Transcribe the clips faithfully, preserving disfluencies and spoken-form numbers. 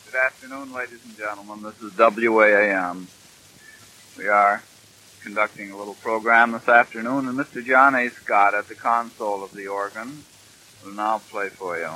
Good afternoon, ladies and gentlemen. This is W A A M. We are conducting a little program this afternoon, and Mister John A. Scott at the console of the organ will now play for you.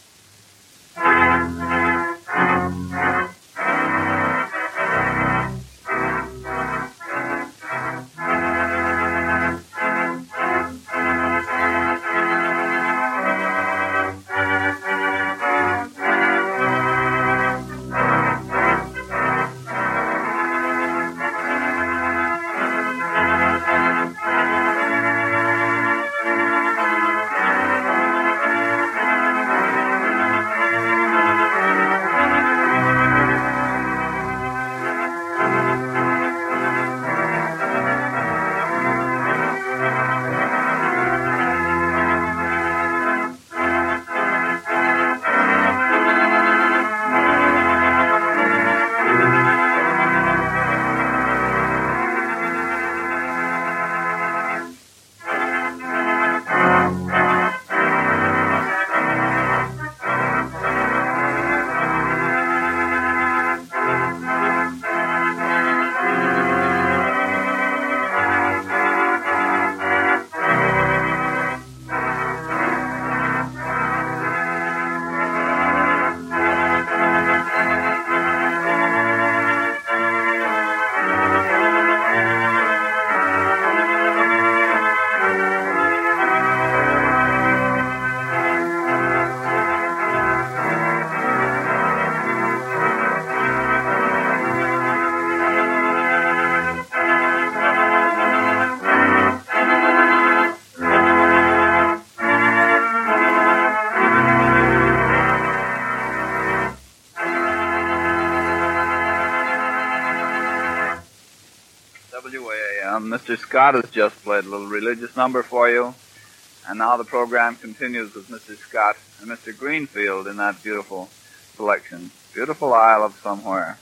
W A A M. Mister Scott has just played a little religious number for you, and now the program continues with Mister Scott and Mister Greenfield in that beautiful selection. Beautiful Isle of Somewhere.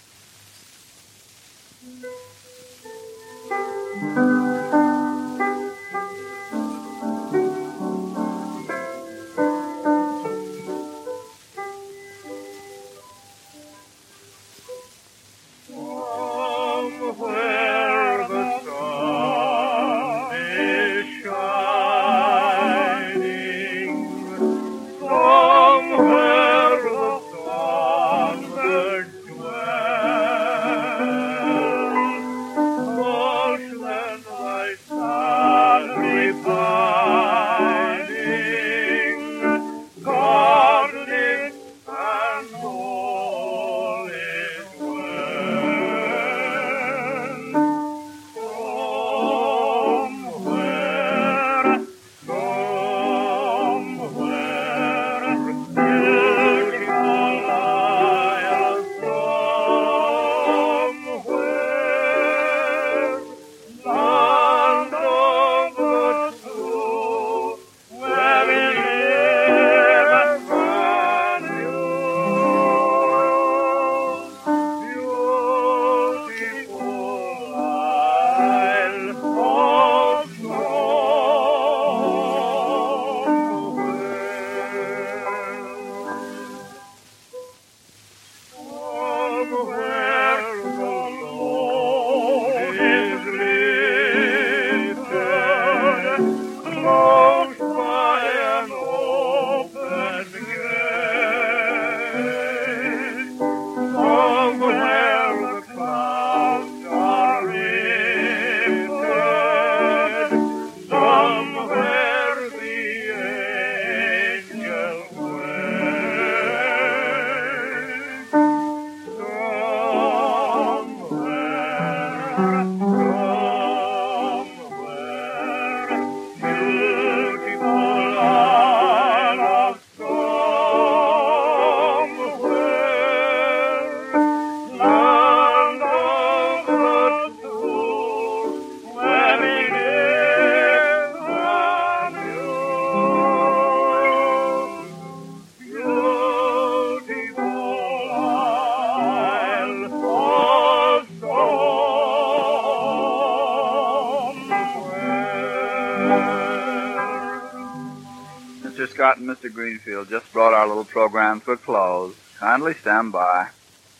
Mister Scott and Mister Greenfield just brought our little program to a close. Kindly stand by.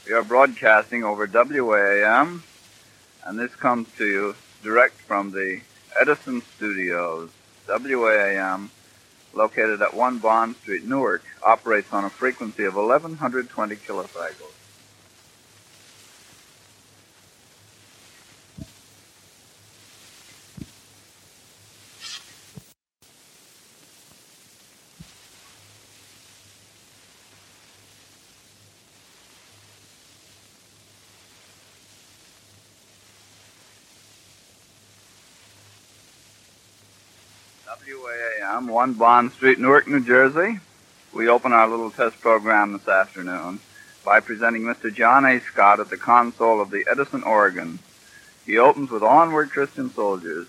We are broadcasting over W A A M, and this comes to you direct from the Edison Studios. W A A M, located at one Bond Street, Newark, operates on a frequency of eleven twenty kilocycles. W A A M, one Bond Street, Newark, New Jersey. We open our little test program this afternoon by presenting Mister John A. Scott at the console of the Edison organ. He opens with Onward, Christian Soldiers.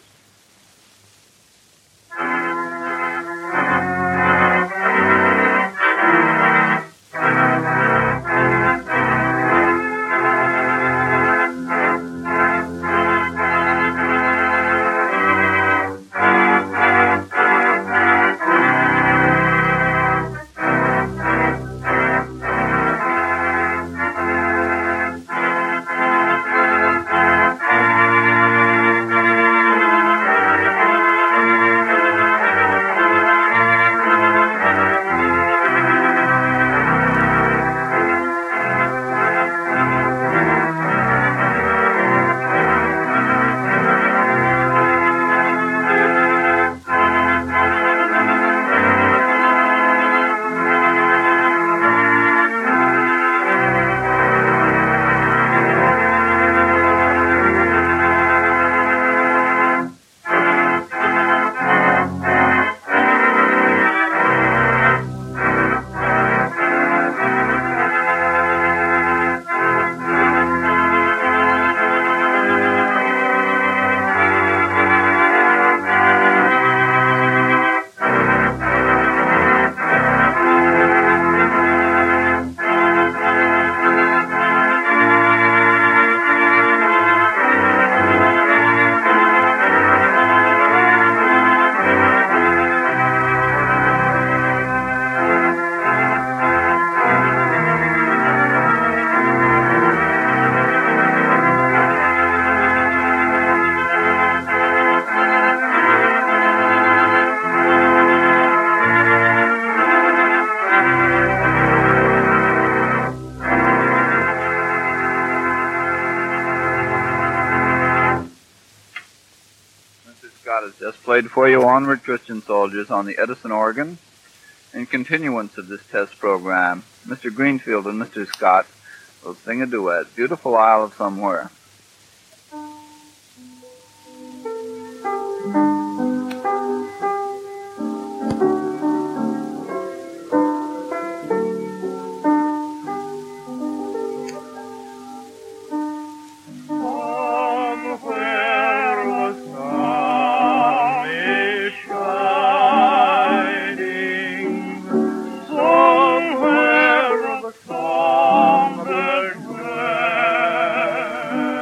Has just played for you Onward, Christian Soldiers on the Edison organ. In continuance of this test program, Mister Greenfield and Mister Scott will sing a duet, Beautiful Isle of Somewhere. Somewhere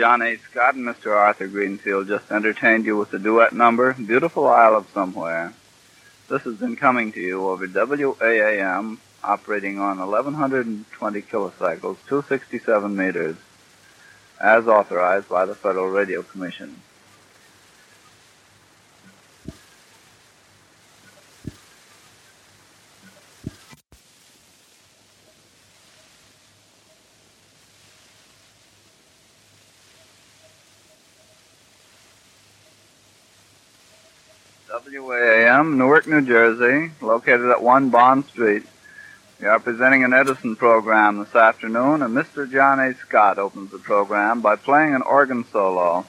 John A. Scott and Mister Arthur Greenfield just entertained you with the duet number, Beautiful Isle of Somewhere. This has been coming to you over W A A M, operating on eleven twenty kilocycles, two hundred sixty-seven meters, as authorized by the Federal Radio Commission. W A A M, Newark, New Jersey, located at one Bond Street. We are presenting an Edison program this afternoon, and Mister John A. Scott opens the program by playing an organ solo.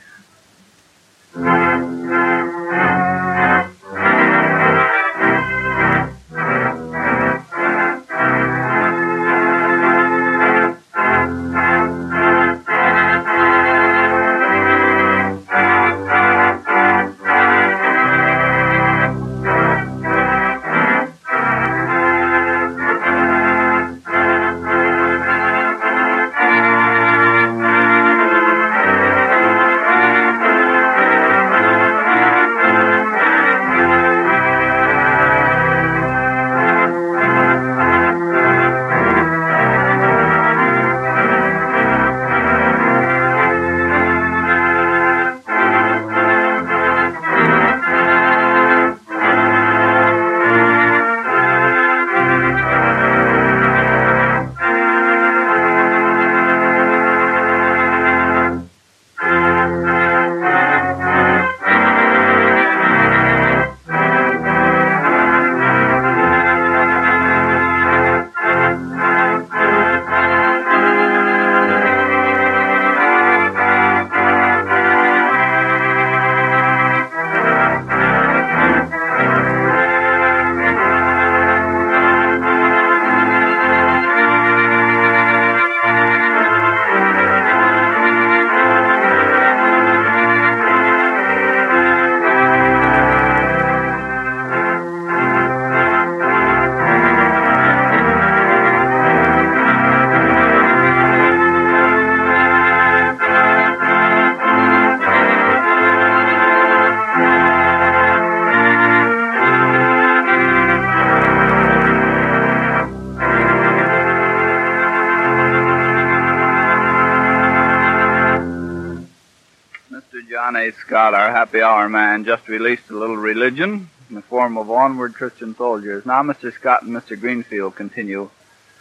John A. Scott, our happy hour man, just released a little religion in the form of Onward Christian Soldiers. Now Mister Scott and Mister Greenfield continue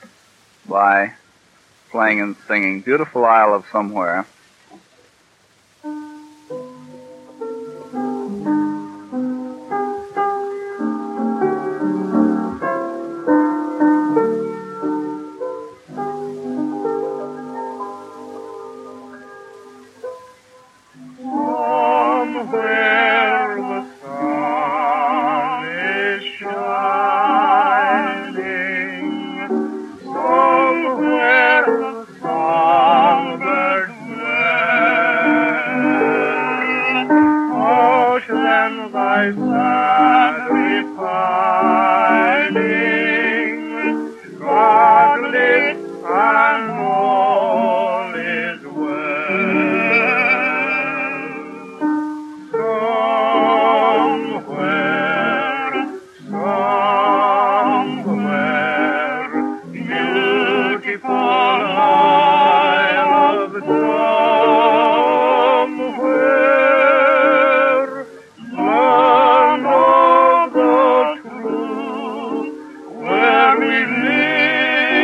by playing and singing Beautiful Isle of Somewhere. We live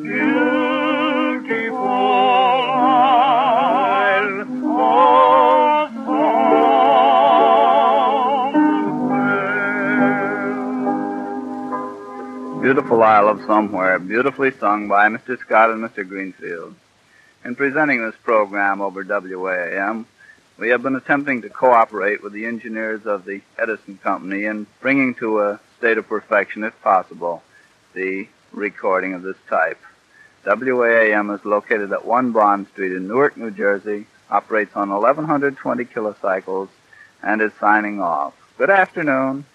beautiful isle of Somewhere. Beautiful Isle of Somewhere, beautifully sung by Mister Scott and Mister Greenfield. In presenting this program over W A A M, we have been attempting to cooperate with the engineers of the Edison Company in bringing to a state of perfection, if possible, the recording of this type. W A A M is located at one Bond Street in Newark, New Jersey, operates on eleven twenty kilocycles, and is signing off. Good afternoon.